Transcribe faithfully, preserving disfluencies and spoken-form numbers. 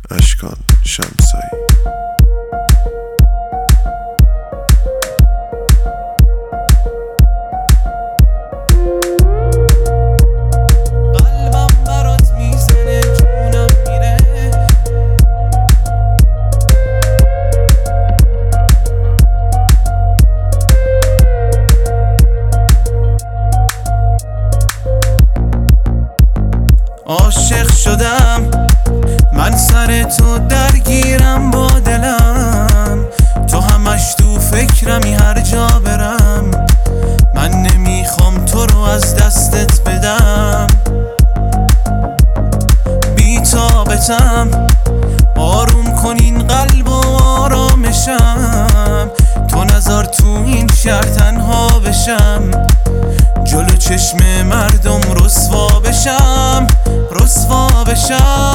اشکان شمسایی. عاشق شدم من، سر تو درگیرم با دلم، تو همش تو فکرمی هر جا برم. من نمیخوام تو رو از دستت بدم، بی تابتم، آروم کن این قلب و آرامشم. تو نذار تو این شهر تنها بشم، جلو چشم مردم رسوا بشم، رسوا بشم.